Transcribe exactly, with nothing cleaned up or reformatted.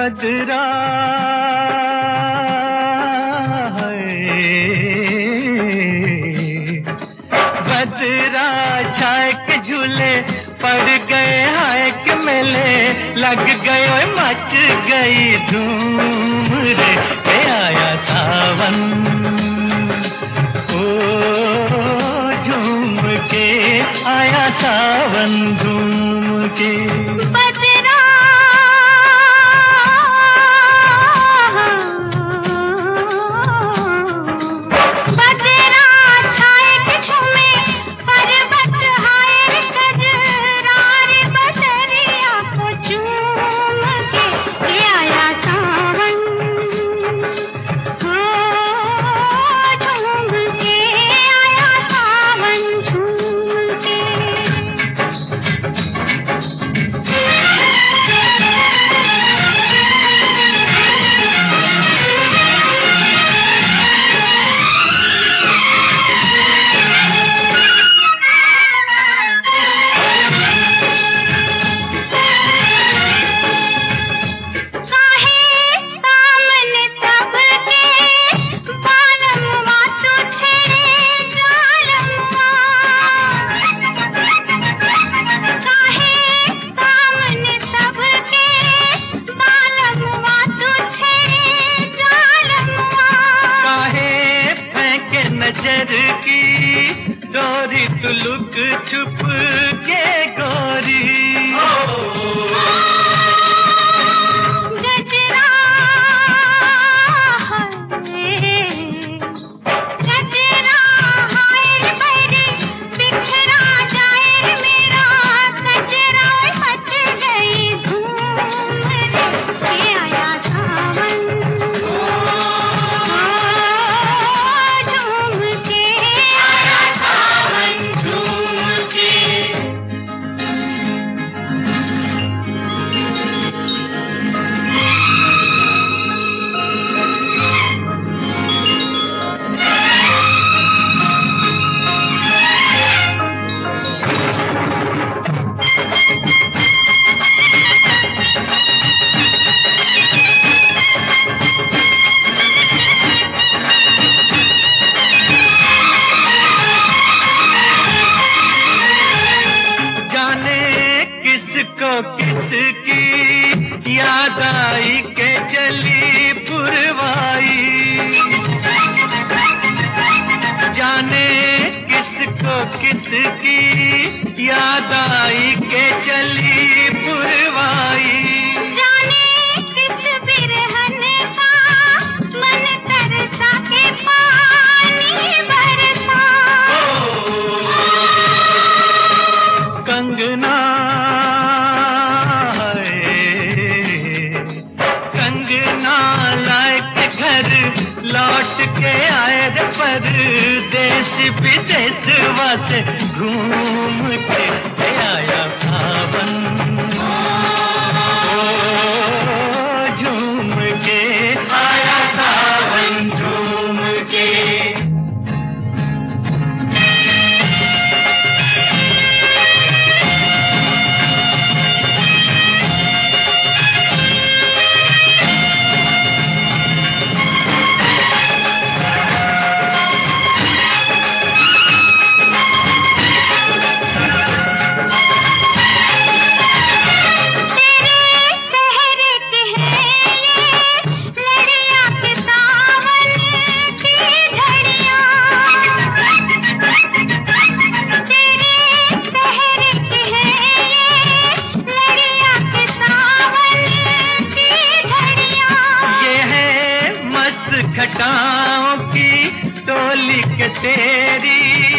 बदरा बदरा छाए के झूले पड़ गए हाय के मेले लग गए मच गई धूम रे के आया सावन ओ झूम के आया सावन झूम के बदरा बदरा छाए के झूमे पर्वत हाय गजरा रे बदरिया को चूम के के आया सावन हो झूम के आया सावन झूम के नजर की डोरी तू लुक छुप के गोरी गजरा गजरा हाय बहरे बिखरा जाए मेरा गजरा मच गई धूम रे के आया सावन किसको किसकी याद आई के चली पुरवाई जाने किसको किसकी याद आई के चली पुरवाई जाने किस बिरहन का मन तरसा के पानी बरसा कंगना घर लौट के आए रे परदेश विदेशवा से घूम के आया सावन ओ झूम के आया सावन झूम के घटाओं की टोली के तेरी